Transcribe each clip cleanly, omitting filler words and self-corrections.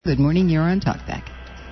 Good morning, you're on TalkBack.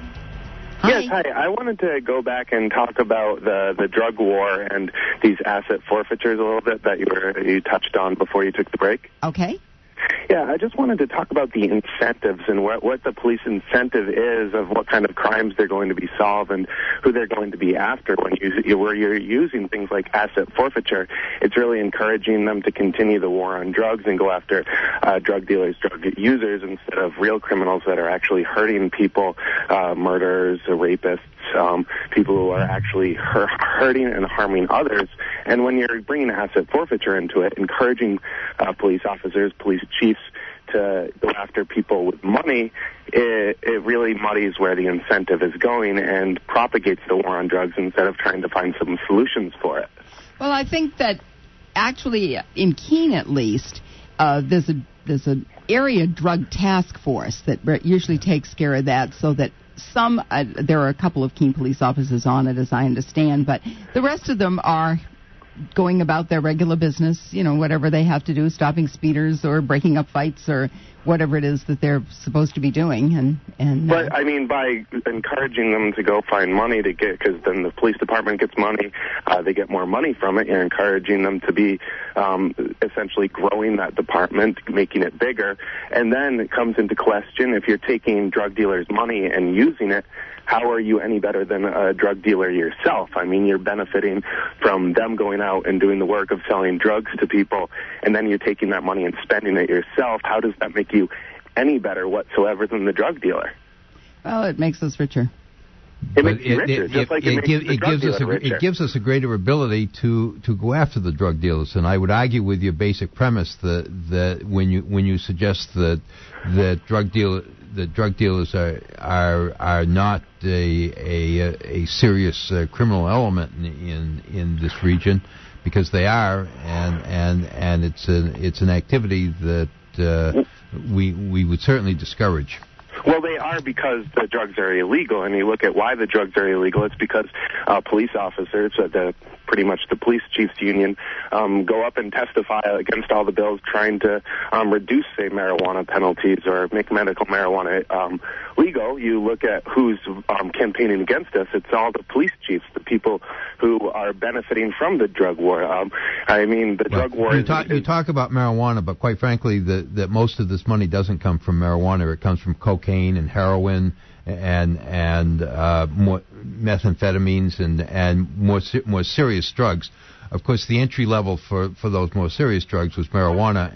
Hi. Yes, hi. I wanted to go back and talk about the drug war and these asset forfeitures a little bit that you touched on before you took the break. Okay. Yeah, I just wanted to talk about the incentives and what the police incentive is of what kind of crimes they're going to be solved and who they're going to be after where you're using things like asset forfeiture. It's really encouraging them to continue the war on drugs and go after drug dealers, drug users, instead of real criminals that are actually hurting people, murderers, rapists, people who are actually hurting and harming others. And when you're bringing asset forfeiture into it, encouraging police officers, police chiefs to go after people with money, it really muddies where the incentive is going and propagates the war on drugs instead of trying to find some solutions for it. Well, I think that actually in Keene at least, there's an area drug task force that usually takes care of that, so that there are a couple of Keene police officers on it, as I understand, but the rest of them are going about their regular business, whatever they have to do, stopping speeders or breaking up fights or whatever it is that they're supposed to be doing. But, I mean, by encouraging them to go find money to get, because then the police department gets money, they get more money from it. You're encouraging them to be essentially growing that department, making it bigger. And then it comes into question, if you're taking drug dealers' money and using it, how are you any better than a drug dealer yourself? I mean, you're benefiting from them going out and doing the work of selling drugs to people, and then you're taking that money and spending it yourself. How does that make you any better whatsoever than the drug dealer? Well, it makes us richer. It makes you richer, just like it makes the drug dealer richer. It gives us a greater ability to go after the drug dealers, and I would argue with your basic premise that when you suggest that drug dealers are not a serious criminal element in this region, because they are, and it's an activity that we would certainly discourage. Well, they are, because the drugs are illegal, and you look at why the drugs are illegal. It's because police officers, pretty much the police chiefs union, go up and testify against all the bills trying to reduce, say, marijuana penalties or make medical marijuana legal. You look at who's campaigning against us. It's all the police chiefs, the people who are benefiting from the drug war. Drug war you talk about marijuana, but quite frankly, that most of this money doesn't come from marijuana. It comes from cocaine and heroin and more methamphetamines and more serious drugs. Of course, the entry level for those more serious drugs was marijuana,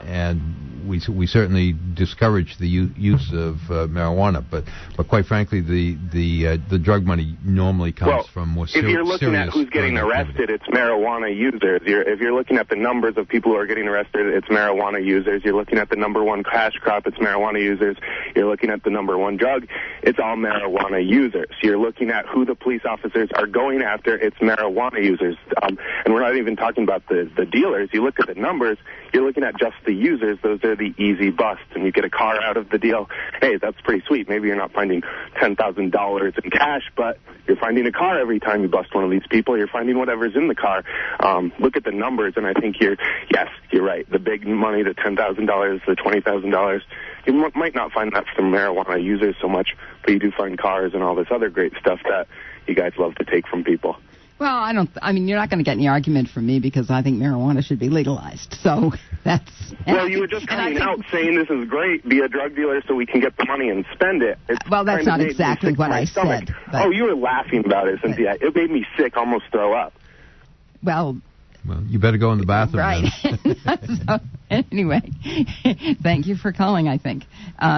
and we certainly discourage the use of marijuana. But quite frankly, the drug money normally comes from more serious. If you're looking at who's getting arrested, it's marijuana users. If you're looking at the numbers of people who are getting arrested, it's marijuana users. You're looking at the number one cash crop, it's marijuana users. You're looking at the number one drug, it's all marijuana users. You're looking at who the police officers are going after, it's marijuana users. And we're not even talking about the dealers. You look at the numbers, you're looking at just the users. Those are the easy busts, and you get a car out of the deal. Hey, that's pretty sweet. Maybe you're not finding $10,000 in cash, but you're finding a car every time you bust one of these people. You're finding whatever's in the car. Look at the numbers, and I think you're right. The big money, the $10,000, the $20,000, you might not find that from marijuana users so much, but you do find cars and all this other great stuff that you guys love to take from people. Well, you're not going to get any argument from me, because I think marijuana should be legalized. So that's... Well, you were just coming out saying this is great, be a drug dealer so we can get the money and spend it. Well, that's not exactly what I said. Oh, you were laughing about it, Cynthia. It made me sick, almost throw up. Well, you better go in the bathroom. Right. So, anyway, thank you for calling, I think.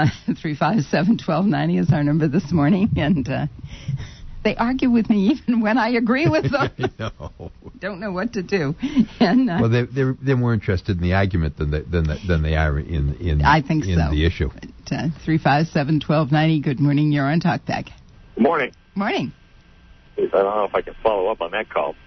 357-1290 is our number this morning, and... they argue with me even when I agree with them. Don't know what to do. And, well, they're more interested in the argument than they are in I think so. The issue. 357-1290. Good morning. You're on TalkBack. Good morning. Morning. I don't know if I can follow up on that call.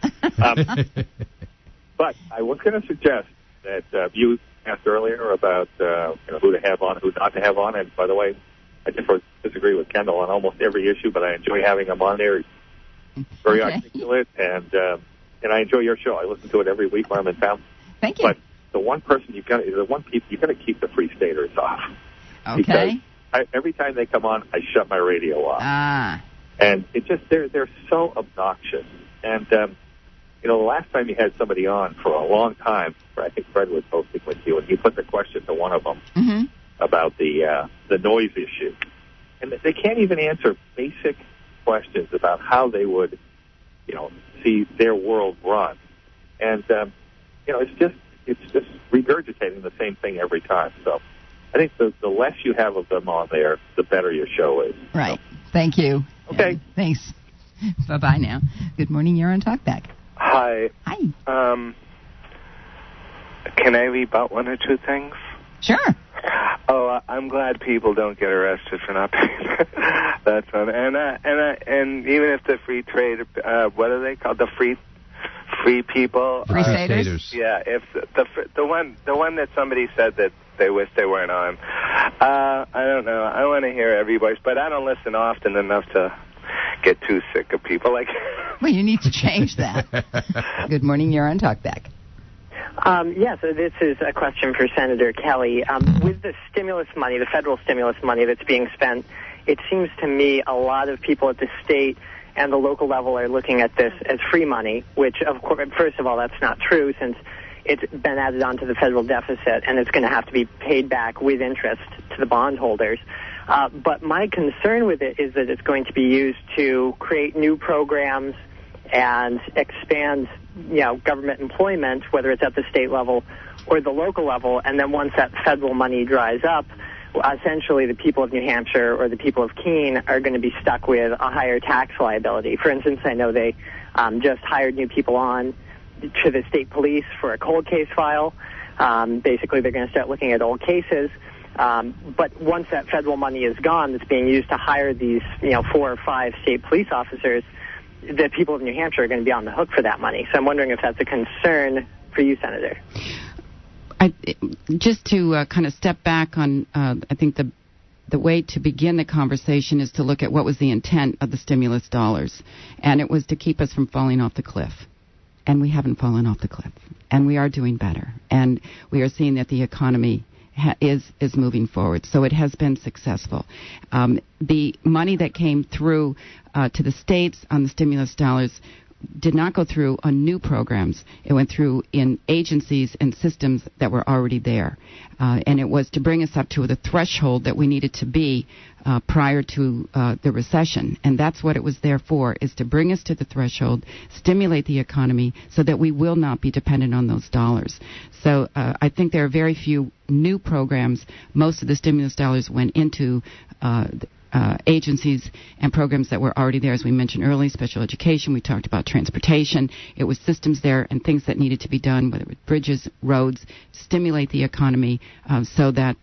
But I was going to suggest that you asked earlier about who to have on, who not to have on. And by the way, I disagree with Kendall on almost every issue, but I enjoy having him on there. He's very articulate, and I enjoy your show. I listen to it every week when I'm in town. Thank you. But the one person you've got to keep the Free Staters off. Okay. every time they come on, I shut my radio off. Ah. And it just they're so obnoxious. And the last time you had somebody on for a long time, I think Fred was hosting with you, and he put the question to one of them about the noise issue, and they can't even answer basic questions about how they would, see their world run. And it's just regurgitating the same thing every time. So I think the less you have of them on there, the better your show is. Right. Thank you. Okay. Thanks. Bye-bye now. Good morning. You're on Talkback. Hi. Hi. Can I rebut one or two things? Sure. Oh, I'm glad people don't get arrested for not paying. That's fun. And even if the free trade, what are they called? The free people. Free staters. Yeah. If the one that somebody said that they wish they weren't on. I don't know. I want to hear every voice, but I don't listen often enough to get too sick of people like. Well, you need to change that. Good morning. You're on Talkback. Yes, this is a question for Senator Kelly. With the stimulus money, the federal stimulus money that's being spent, it seems to me a lot of people at the state and the local level are looking at this as free money, which, of course, first of all, that's not true since it's been added onto the federal deficit and it's going to have to be paid back with interest to the bondholders. But my concern with it is that it's going to be used to create new programs and expand, government employment, whether it's at the state level or the local level. And then once that federal money dries up, essentially the people of New Hampshire or the people of Keene are going to be stuck with a higher tax liability. For instance, I know they just hired new people on to the state police for a cold case file. Basically, they're going to start looking at old cases. But once that federal money is gone that's being used to hire these, 4 or 5 state police officers, the people of New Hampshire are going to be on the hook for that money. So I'm wondering if that's a concern for you, Senator. Just to kind of step back on, I think the way to begin the conversation is to look at what was the intent of the stimulus dollars. And it was to keep us from falling off the cliff. And we haven't fallen off the cliff. And we are doing better. And we are seeing that the economy is moving forward. So it has been successful. The money that came through to the states on the stimulus dollars did not go through on new programs. It went through in agencies and systems that were already there. And it was to bring us up to the threshold that we needed to be prior to the recession. And that's what it was there for, is to bring us to the threshold, stimulate the economy so that we will not be dependent on those dollars. So I think there are very few new programs. Most of the stimulus dollars went into agencies and programs that were already there, as we mentioned earlier, special education. We talked about transportation. It was systems there and things that needed to be done, whether it was bridges, roads, stimulate the economy so that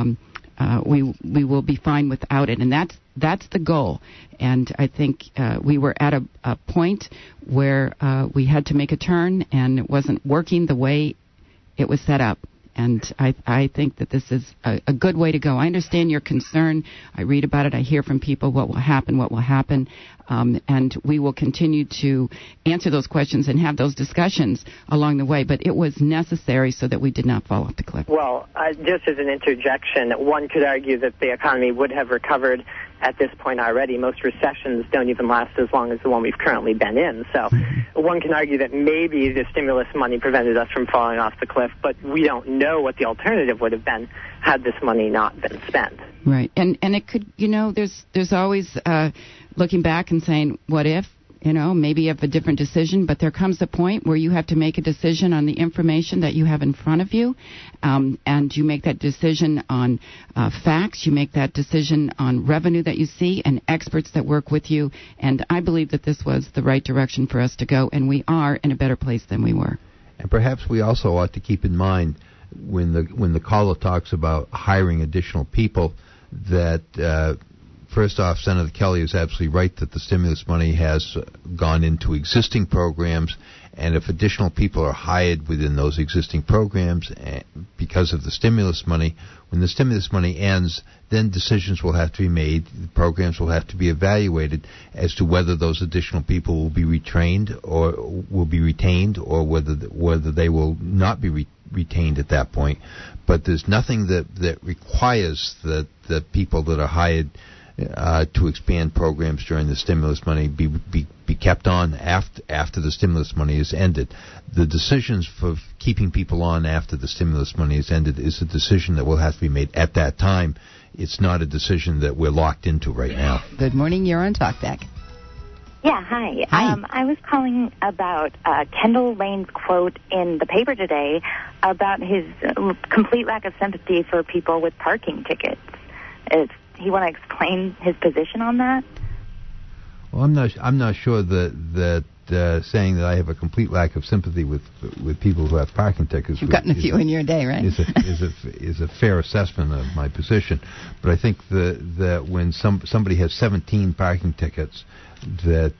we will be fine without it. And that's the goal. And I think we were at a point where we had to make a turn, and it wasn't working the way it was set up. And I think that this is a good way to go. I understand your concern. I read about it. I hear from people what will happen. And we will continue to answer those questions and have those discussions along the way. But it was necessary so that we did not fall off the cliff. Well, just as an interjection, one could argue that the economy would have recovered at this point already. Most recessions don't even last as long as the one we've currently been in. So one can argue that maybe the stimulus money prevented us from falling off the cliff, but we don't know what the alternative would have been had this money not been spent. Right. And it could, there's always looking back and saying, what if? Maybe you have a different decision, but there comes a point where you have to make a decision on the information that you have in front of you, and you make that decision on facts, you make that decision on revenue that you see and experts that work with you, and I believe that this was the right direction for us to go, and we are in a better place than we were. And perhaps we also ought to keep in mind when the caller talks about hiring additional people that first off, Senator Kelly is absolutely right that the stimulus money has gone into existing programs, and if additional people are hired within those existing programs because of the stimulus money, when the stimulus money ends, then decisions will have to be made, the programs will have to be evaluated as to whether those additional people will be retrained or will be retained, or whether they will not be retained at that point. But there's nothing that requires that the people that are hired to expand programs during the stimulus money be kept on after the stimulus money is ended. The decisions for keeping people on after the stimulus money is ended is a decision that will have to be made at that time. It's not a decision that we're locked into right now. Good morning. You're on Talkback. Yeah, hi. Hi. I was calling about Kendall Lane's quote in the paper today about his complete lack of sympathy for people with parking tickets. You want to explain his position on that? Well, I'm not sure that saying that I have a complete lack of sympathy with people who have parking tickets. You've gotten a few in your day, right? Is a fair assessment of my position, but I think that when somebody has 17 parking tickets, that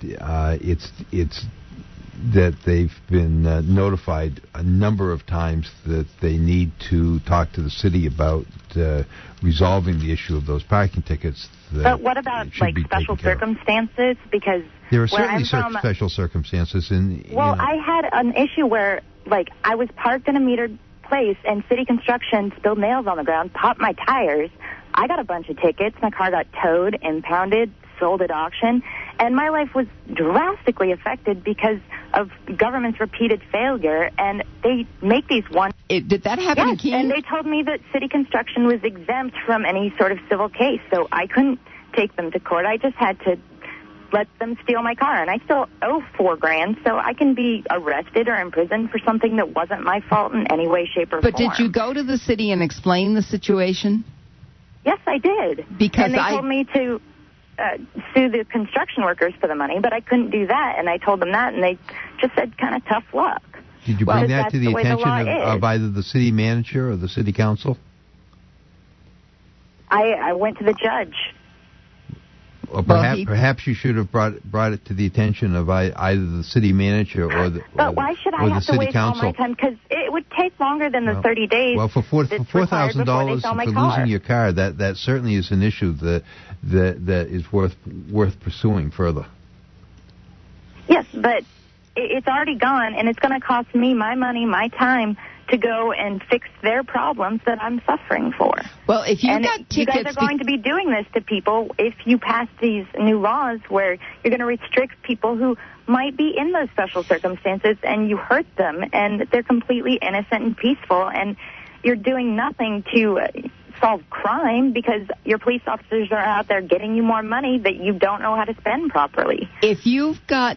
it's that they've been notified a number of times that they need to talk to the city about resolving the issue of those parking tickets. But what about like special circumstances? Because there are certainly special circumstances. I had an issue where like I was parked in a metered place and city construction spilled nails on the ground, popped my tires. I got a bunch of tickets. My car got towed, impounded, sold at auction, and my life was drastically affected because of government's repeated failure, and they make these one... Did that happen in Keene? And they told me that city construction was exempt from any sort of civil case, so I couldn't take them to court. I just had to let them steal my car, and I still owe $4,000, so I can be arrested or imprisoned for something that wasn't my fault in any way, shape, or form. But did you go to the city and explain the situation? Yes, I did. Because they told me to sue the construction workers for the money, but I couldn't do that, and I told them that, and they just said kind of tough luck. Did you bring that to the attention of either the city manager or the city council? I went to the judge. Or perhaps you should have brought it to the attention of either the city manager or the But why should I have to waste all my time? Because it would take longer than the 30 days. Well, for $4,000 for losing your car, that certainly is an issue that is worth pursuing further. Yes, but it's already gone, and it's going to cost me my money, my time, to go and fix their problems that I'm suffering for. Well, if you got tickets... You guys are going to be doing this to people if you pass these new laws where you're going to restrict people who might be in those special circumstances, and you hurt them, and they're completely innocent and peaceful, and you're doing nothing to solve crime because your police officers are out there getting you more money that you don't know how to spend properly. If you got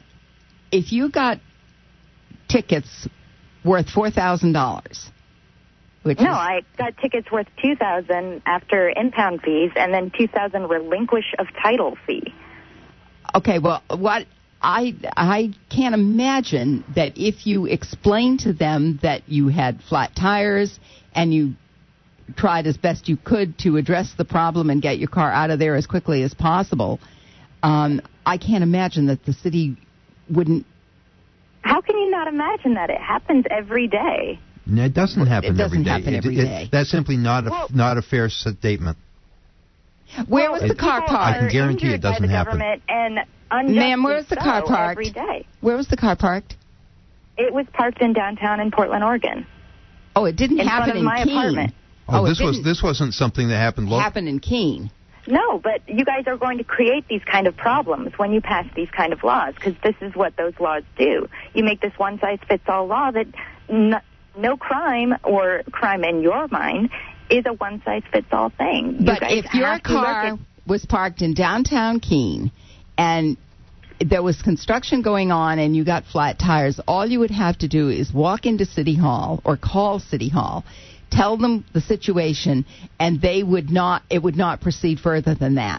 tickets worth $4,000. I got tickets worth $2,000 after impound fees, and then $2,000 relinquish of title fee. Okay, well, what I can't imagine that if you explained to them that you had flat tires and you tried as best you could to address the problem and get your car out of there as quickly as possible, I can't imagine that the city wouldn't. How can you not imagine that? It happens every day. No, it doesn't happen every day. It doesn't happen every day. That's simply not a fair statement. Where was the car parked? I can guarantee it doesn't happen. Ma'am, where was the car parked? Every day. Where was the car parked? It was parked in downtown in Portland, Oregon. Oh, it didn't happen in my Keene. Apartment. This wasn't something that happened locally. Happened in Keene. No, but you guys are going to create these kind of problems when you pass these kind of laws, because this is what those laws do. You make this one-size-fits-all law that no crime, or crime in your mind, is a one-size-fits-all thing. But if your car was parked in downtown Keene and there was construction going on and you got flat tires, all you would have to do is walk into City Hall or call City Hall, tell them the situation, and it would not proceed further than that.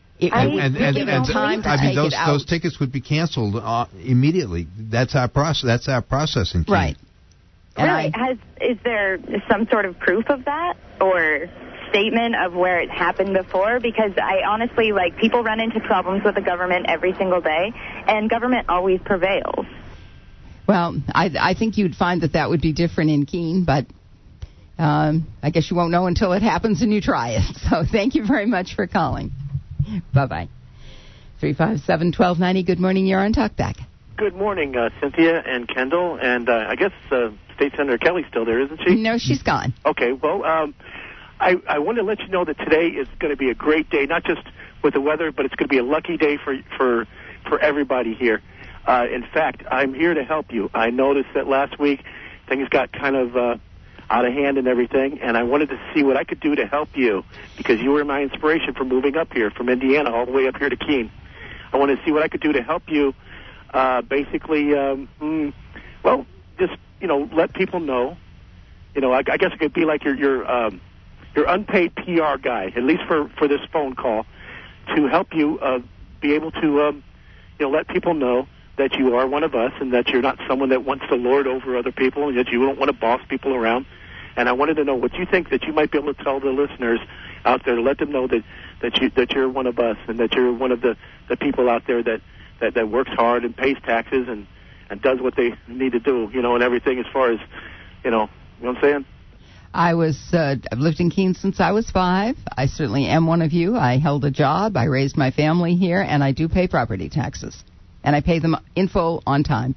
Those tickets would be canceled immediately. That's our process. That's our processing team. Right. Really? Is there some sort of proof of that, or statement of where it's happened before, because I honestly, people run into problems with the government every single day, and government always prevails. Well, I think you'd find that would be different in Keene, but I guess you won't know until it happens and you try it. So thank you very much for calling. Bye-bye. 357-1290. Good morning. You're on Talkback. Good morning, Cynthia and Kendall. And I guess State Senator Kelly's still there, isn't she? No, she's gone. Okay. Well, I want to let you know that today is going to be a great day, not just with the weather, but it's going to be a lucky day for everybody here. In fact, I'm here to help you. I noticed that last week things got kind of out of hand and everything, and I wanted to see what I could do to help you, because you were my inspiration for moving up here from Indiana all the way up here to Keene. I wanted to see what I could do to help you. Basically, just let people know. I guess it could be like your unpaid PR guy, at least for this phone call, to help you be able to let people know that you are one of us and that you're not someone that wants to lord over other people and that you don't want to boss people around. And I wanted to know what you think that you might be able to tell the listeners out there to let them know that you're one of us and that you're one of the people out there that works hard and pays taxes and does what they need to do, and everything as far as, you know what I'm saying? I've lived in Keene since I was 5. I certainly am one of you. I held a job. I raised my family here, and I do pay property taxes. And I pay them in full on time.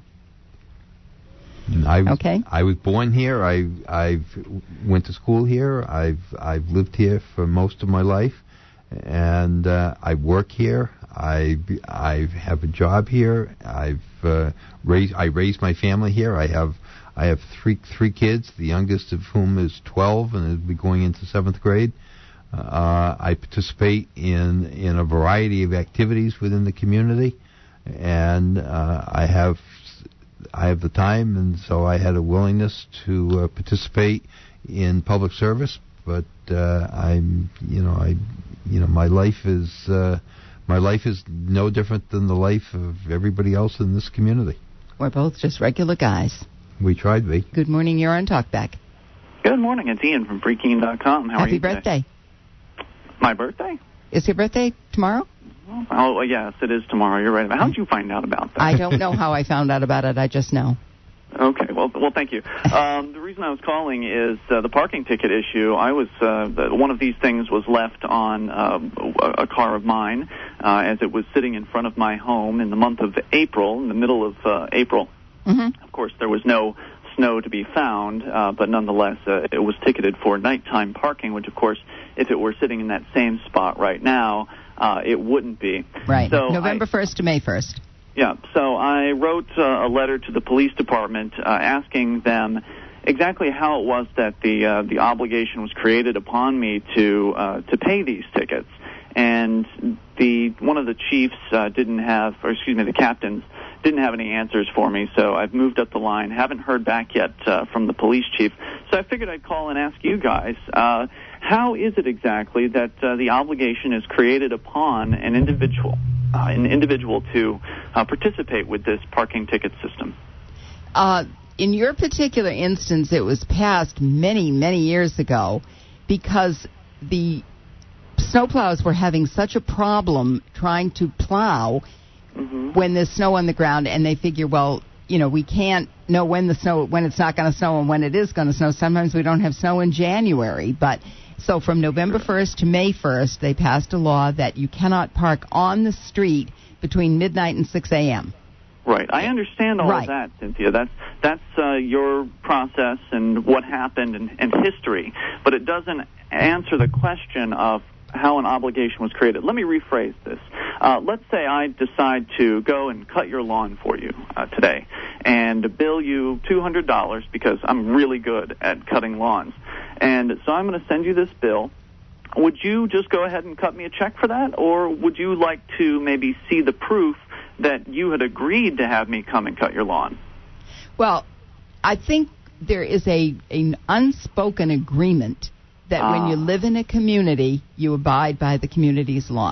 I was born here. I've went to school here. I've lived here for most of my life, and I work here. I have a job here. I raised my family here. I have three kids, the youngest of whom is 12 and will be going into 7th grade. I participate in a variety of activities within the community, and I have the time, and so I had a willingness to participate in public service. But my life is no different than the life of everybody else in this community. We're both just regular guys. We tried to be. Good morning. You're on Talkback. Good morning. It's Ian from Freekeene.com. How are you today? Happy birthday. My birthday? Is your birthday tomorrow? Oh, yes, it is tomorrow. You're right. How did you find out about that? I don't know how I found out about it. I just know. Okay. Well, thank you. The reason I was calling is the parking ticket issue. I was one of these things was left on a car of mine as it was sitting in front of my home in the month of April, in the middle of April. Mm-hmm. Of course, there was no snow to be found, but nonetheless, it was ticketed for nighttime parking, which, of course, if it were sitting in that same spot right now, it wouldn't be. Right. So November 1st to May 1st. Yeah. So I wrote a letter to the police department asking them exactly how it was that the obligation was created upon me to pay these tickets. And one of the chiefs the captains didn't have any answers for me, so I've moved up the line. Haven't heard back yet from the police chief. So I figured I'd call and ask you guys, how is it exactly that the obligation is created upon an individual to participate with this parking ticket system? In your particular instance, it was passed many, many years ago because the snowplows were having such a problem trying to plow when there's snow on the ground, and they figure, we can't know when it's not going to snow and when it is going to snow. Sometimes we don't have snow in January, but so from November 1st to May 1st, they passed a law that you cannot park on the street between midnight and 6 a.m. Right. I understand all of that, Cynthia. That's your process and what happened and history, but it doesn't answer the question of how an obligation was created. Let me rephrase this. Let's say I decide to go and cut your lawn for you today and bill you $200 because I'm really good at cutting lawns. And so I'm going to send you this bill. Would you just go ahead and cut me a check for that, or would you like to maybe see the proof that you had agreed to have me come and cut your lawn? Well, I think there is an unspoken agreement that when you live in a community, you abide by the community's laws.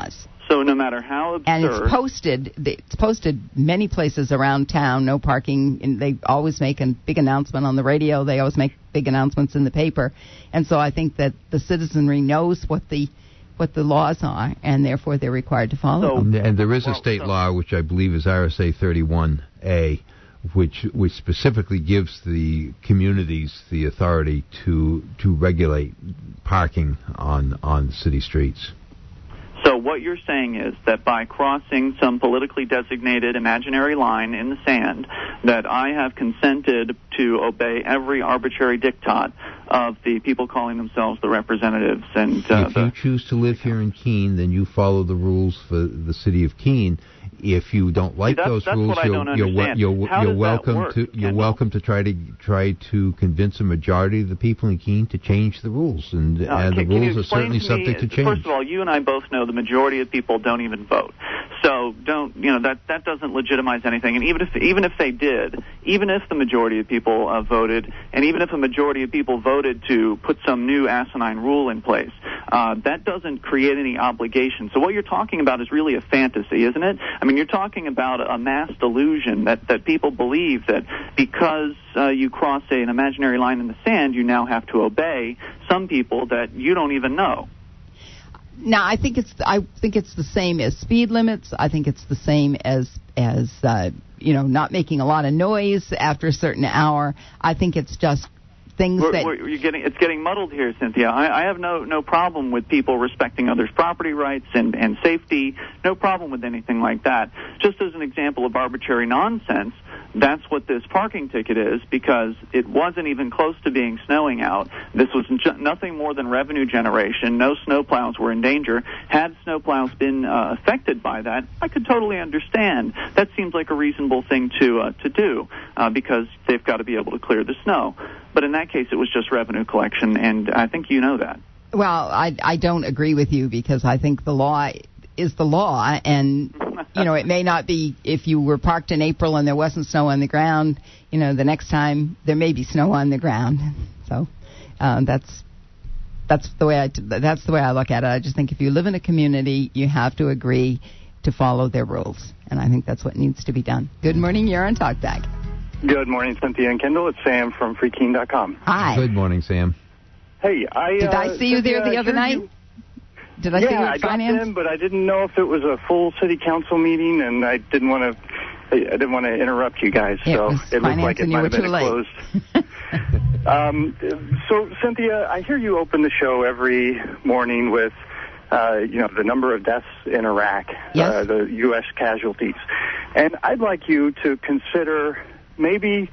So no matter how absurd... And it's posted many places around town, no parking. And they always make a big announcement on the radio. They always make big announcements in the paper. And so I think that the citizenry knows what the laws are, and therefore they're required to follow them. And there is a state law, which I believe is RSA 31A, which specifically gives the communities the authority to regulate parking on city streets. So what you're saying is that by crossing some politically designated imaginary line in the sand, that I have consented to obey every arbitrary diktat of the people calling themselves the representatives. And if you choose to live here in Keene, then you follow the rules for the city of Keene. If you don't like those rules, you're welcome to try to convince a majority of the people in Keene to change the rules, and the rules are certainly subject to change. First of all, you and I both know the majority of people don't even vote, so that doesn't legitimize anything. And even if they did, even if the majority of people voted, and even if a majority of people voted to put some new asinine rule in place, that doesn't create any obligation. So what you're talking about is really a fantasy, isn't it? I mean, you're talking about a mass delusion that people believe that because you cross an imaginary line in the sand, you now have to obey some people that you don't even know. Now, I think it's the same as speed limits. I think it's the same as not making a lot of noise after a certain hour. I think it's just things it's getting muddled here, Cynthia. I have no problem with people respecting others' property rights and safety. No problem with anything like that. Just as an example of arbitrary nonsense, that's what this parking ticket is, because it wasn't even close to being snowing out. This was nothing more than revenue generation. No snowplows were in danger. Had snowplows been affected by that, I could totally understand. That seems like a reasonable thing to do because they've got to be able to clear the snow. But in that case, it was just revenue collection, and I think you know that. Well, I don't agree with you, because I think the law is the law, and it may not be if you were parked in April and there wasn't snow on the ground. The next time there may be snow on the ground. So that's the way I look at it. I just think if you live in a community, you have to agree to follow their rules, and I think that's what needs to be done. Good morning, you're on Talkback. Good morning, Cynthia and Kendall. It's Sam from FreeKeene.com. Hi. Good morning, Sam. Hey, did I see you there the other night? Did I see you at Finance? I got in, but I didn't know if it was a full city council meeting, and I didn't want to interrupt you guys, so it looked like it might have been closed. So, Cynthia, I hear you open the show every morning with the number of deaths in Iraq, yes. The U.S. casualties, and I'd like you to consider maybe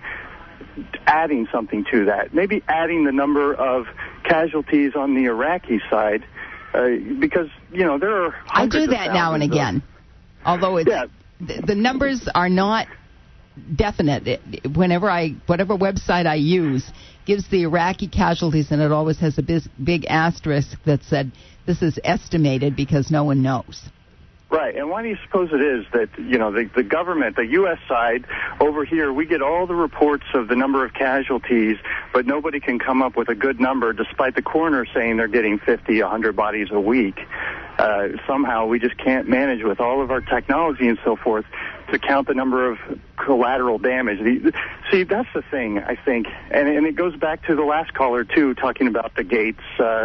adding something to that, maybe adding the number of casualties on the Iraqi side, because, there are hundreds I do that now and again, although the numbers are not definite. Whatever website I use gives the Iraqi casualties, and it always has a big asterisk that said, this is estimated because no one knows. Right, and why do you suppose it is that, the government, the U.S. side, over here, we get all the reports of the number of casualties, but nobody can come up with a good number, despite the coroner saying they're getting 50, 100 bodies a week. Somehow we just can't manage with all of our technology and so forth to count the number of collateral damage. See, that's the thing, I think, and it goes back to the last caller, too, talking about the Gates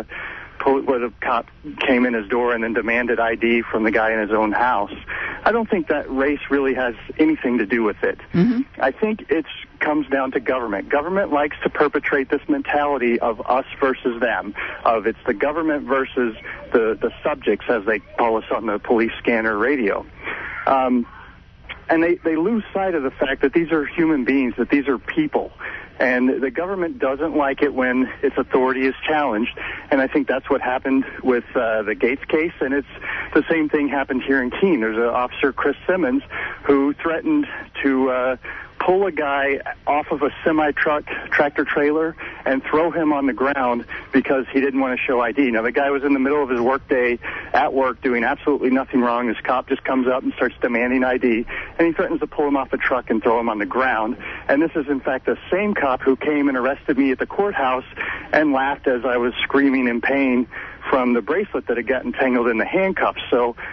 where the cop came in his door and then demanded ID from the guy in his own house. I don't think that race really has anything to do with it. Mm-hmm. I think it comes down to government. Government likes to perpetrate this mentality of us versus them, of it's the government versus the subjects, as they call us on the police scanner radio. And they lose sight of the fact that these are human beings, that these are people. And the government doesn't like it when its authority is challenged. And I think that's what happened with the Gates case. And it's the same thing happened here in Keene. There's an officer, Chris Simmons, who threatened to pull a guy off of a semi-truck tractor trailer and throw him on the ground because he didn't want to show ID. Now, the guy was in the middle of his workday at work doing absolutely nothing wrong. This cop just comes up and starts demanding ID, and he threatens to pull him off the truck and throw him on the ground. And this is, in fact, the same cop who came and arrested me at the courthouse and laughed as I was screaming in pain from the bracelet that had gotten tangled in the handcuffs. So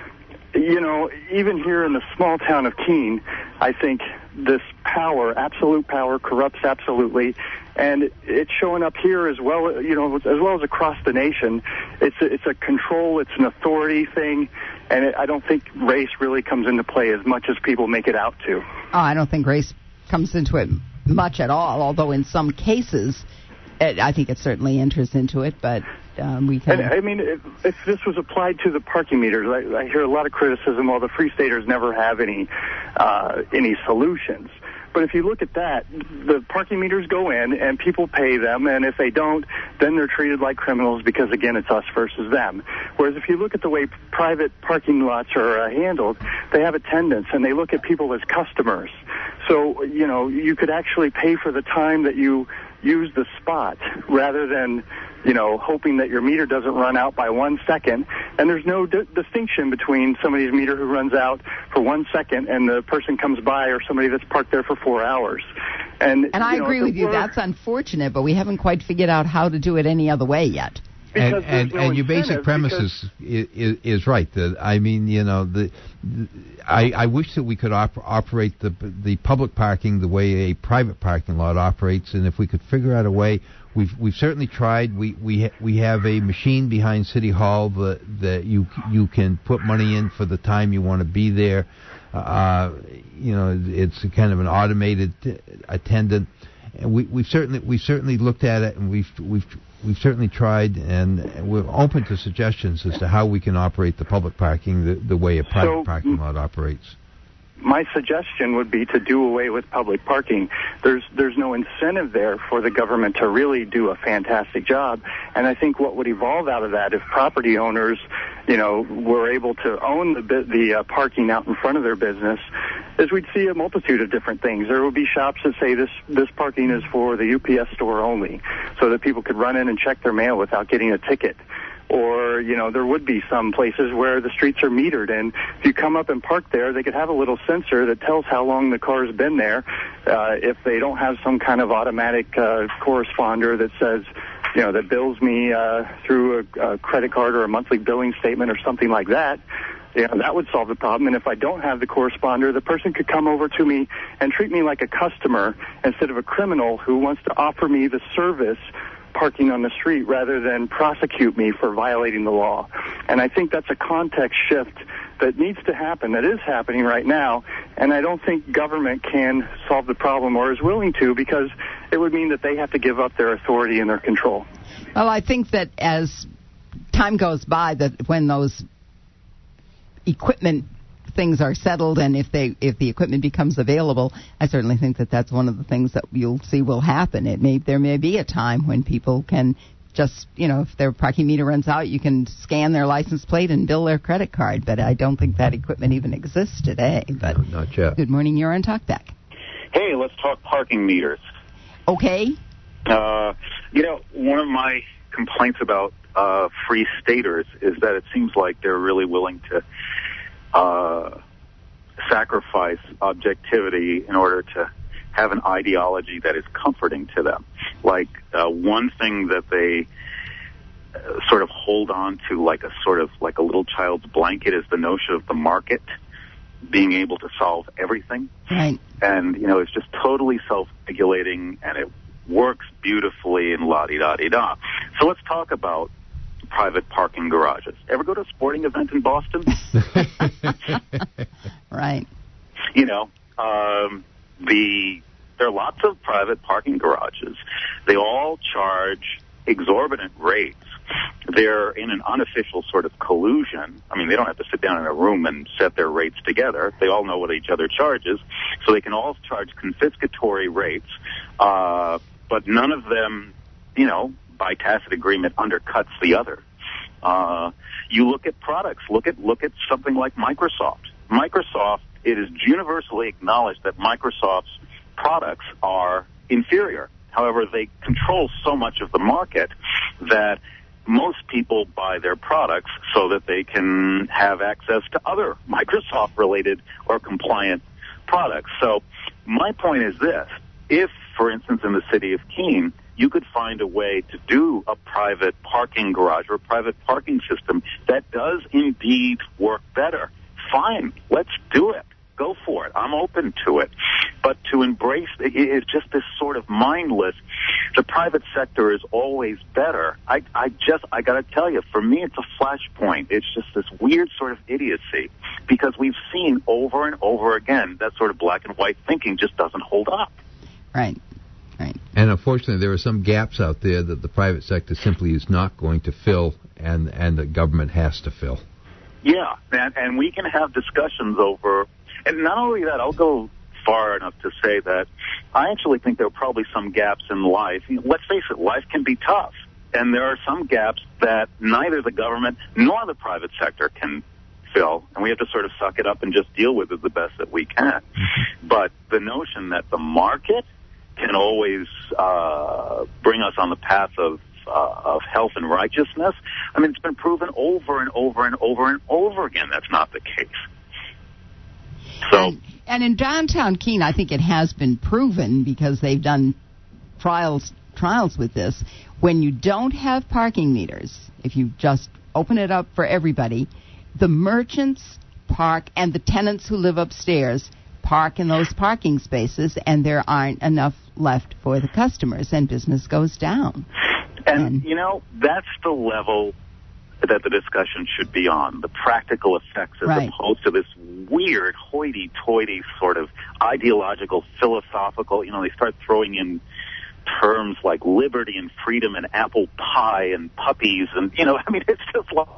you know, even here in the small town of Keene, I think this power, absolute power, corrupts absolutely, and it's showing up here as well, you know, as well as across the nation. It's a control, it's an authority thing, and I don't think race really comes into play as much as people make it out to. Oh, I don't think race comes into it much at all, although in some cases I think it certainly enters into it, but we can... And, I mean, if this was applied to the parking meters, I hear a lot of criticism, well, the Free Staters never have any solutions. But if you look at that, the parking meters go in and people pay them, and if they don't, then they're treated like criminals because, again, it's us versus them. Whereas if you look at the way private parking lots are handled, they have attendants and they look at people as customers. So, you know, you could actually pay for the time that you use the spot rather than, you know, hoping that your meter doesn't run out by 1 second. And there's no distinction between somebody's meter who runs out for 1 second and the person comes by or somebody that's parked there for 4 hours. And I agree with you. That's unfortunate, but we haven't quite figured out how to do it any other way yet. And your basic premise is right. I mean, you know, I wish that we could operate the public parking the way a private parking lot operates, and if we could figure out a way, we've certainly tried. We have a machine behind City Hall that you can put money in for the time you want to be there. You know, it's kind of an automated attendant. And we've certainly looked at it, and we've certainly tried, and we're open to suggestions as to how we can operate the public parking the way a private parking lot operates. My suggestion would be to do away with public parking. There's no incentive there for the government to really do a fantastic job, and I think what would evolve out of that, if property owners, you know, were able to own the parking out in front of their business, is we'd see a multitude of different things. There would be shops that say this parking is for the UPS store only, so that people could run in and check their mail without getting a ticket. Or, you know, there would be some places where the streets are metered, and if you come up and park there, they could have a little sensor that tells how long the car's been there. If they don't have some kind of automatic corresponder that says, you know, that bills me through a credit card or a monthly billing statement or something like that, you know, that would solve the problem. And if I don't have the corresponder, the person could come over to me and treat me like a customer instead of a criminal who wants to offer me the service parking on the street rather than prosecute me for violating the law. And I think that's a context shift that needs to happen, that is happening right now, and I don't think government can solve the problem or is willing to, because it would mean that they have to give up their authority and their control. Well, I think that as time goes by, that when those equipment things are settled, and if the equipment becomes available, I certainly think that that's one of the things that you'll see will happen. There may be a time when people can just, you know, if their parking meter runs out, you can scan their license plate and bill their credit card. But I don't think that equipment even exists today. But no, not yet. Good morning, you're on Talkback. Hey, let's talk parking meters. Okay. You know, one of my complaints about Free Staters is that it seems like they're really willing to sacrifice objectivity in order to have an ideology that is comforting to them. Like one thing that they sort of hold on to, like a little child's blanket, is the notion of the market being able to solve everything. Right. And, you know, it's just totally self-regulating, and it works beautifully and la-di-da-di-da. So let's talk about private parking garages. Ever go to a sporting event in Boston? Right. You know, there are lots of private parking garages. They all charge exorbitant rates. They're in an unofficial sort of collusion. I mean, they don't have to sit down in a room and set their rates together. They all know what each other charges, so they can all charge confiscatory rates, but none of them, you know, by tacit agreement, undercuts the other. You look at products. Look at something like Microsoft. Microsoft, it is universally acknowledged that Microsoft's products are inferior. However, they control so much of the market that most people buy their products so that they can have access to other Microsoft-related or compliant products. So my point is this. If, for instance, in the city of Keene, you could find a way to do a private parking garage or a private parking system that does indeed work better, fine, let's do it. Go for it. I'm open to it. But to embrace it's just this sort of mindless, the private sector is always better. I got to tell you, for me, it's a flashpoint. It's just this weird sort of idiocy because we've seen over and over again that sort of black and white thinking just doesn't hold up. Right. And unfortunately, there are some gaps out there that the private sector simply is not going to fill, and the government has to fill. Yeah, and we can have discussions over, and not only that, I'll go far enough to say that I actually think there are probably some gaps in life. Let's face it, life can be tough, and there are some gaps that neither the government nor the private sector can fill, and we have to sort of suck it up and just deal with it the best that we can. But the notion that the market can always bring us on the path of health and righteousness, I mean, it's been proven over and over and over and over again that's not the case. So, and in downtown Keene, I think it has been proven because they've done trials with this. When you don't have parking meters, if you just open it up for everybody, the merchants park and the tenants who live upstairs park in those parking spaces, and there aren't enough left for the customers, and business goes down. And you know, that's the level that the discussion should be on, the practical effects as opposed to this weird hoity-toity sort of ideological, philosophical, you know, they start throwing in terms like liberty and freedom and apple pie and puppies and, you know, I mean, it's just like...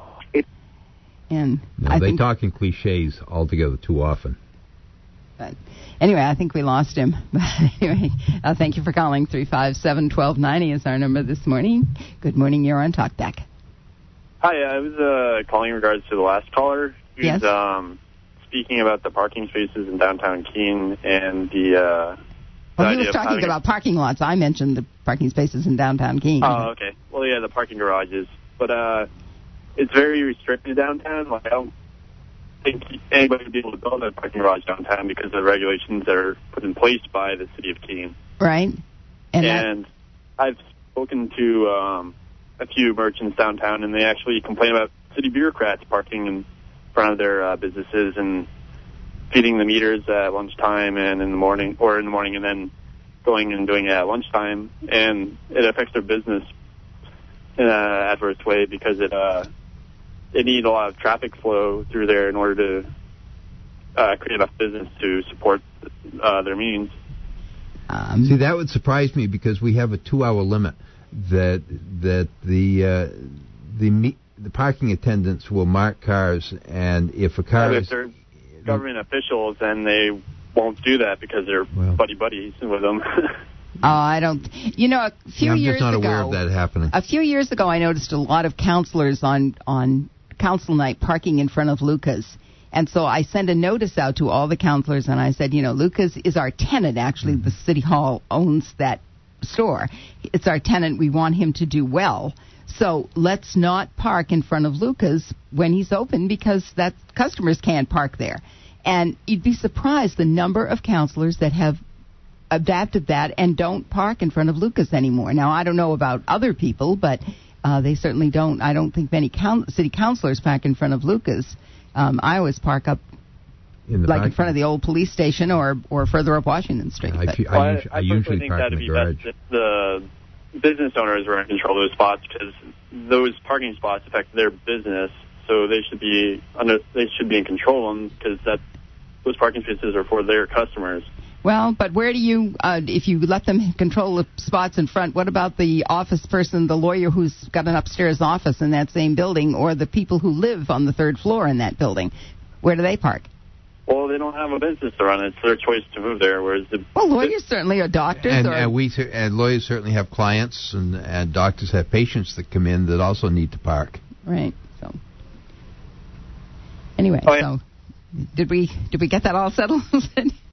they talk in cliches altogether too often. But anyway, I think we lost him. But anyway, thank you for calling. 357-1290 is our number this morning. Good morning. You're on TalkBack. Hi, I was calling in regards to the last caller who's speaking about the parking spaces in downtown Keene and the... he was talking about parking lots. I mentioned the parking spaces in downtown Keene. Oh, okay. Well, yeah, the parking garages. But it's very restricted downtown. Like, I don't think anybody would be able to build a parking garage downtown because of the regulations that are put in place by the city of Keene. Right. And I've spoken to a few merchants downtown, and they actually complain about city bureaucrats parking in front of their businesses and feeding the meters at lunchtime and in the morning, and then going and doing it at lunchtime. And it affects their business in an adverse way because it needs a lot of traffic flow through there in order to create enough business to support their means. See, that would surprise me because we have a 2-hour limit that the parking attendants will mark cars, and if a car if they're government officials, then they won't do that because they're buddies with them. I don't. You know, a few years ago, I'm just not aware of that happening. A few years ago, I noticed a lot of counselors on council night parking in front of Lucas. And so I sent a notice out to all the counselors, and I said, you know, Lucas is our tenant. Actually, the city hall owns that store. It's our tenant. We want him to do well. So let's not park in front of Lucas when he's open because that customers can't park there. And you'd be surprised the number of counselors that have adapted that and don't park in front of Lucas anymore. Now, I don't know about other people, but they certainly don't. I don't think many city councilors park in front of Lucas. I always park up in front of the old police station or further up Washington Street. I usually think that would be best if the business owners were in control of those spots because those parking spots affect their business, so they should be in control of them because those parking spaces are for their customers. Well, but where do you, if you let them control the spots in front, what about the office person, the lawyer who's got an upstairs office in that same building, or the people who live on the third floor in that building? Where do they park? Well, they don't have a business to run. It's their choice to move there. Whereas lawyers certainly are doctors. And lawyers certainly have clients, and doctors have patients that come in that also need to park. Right. So anyway, so did we get that all settled?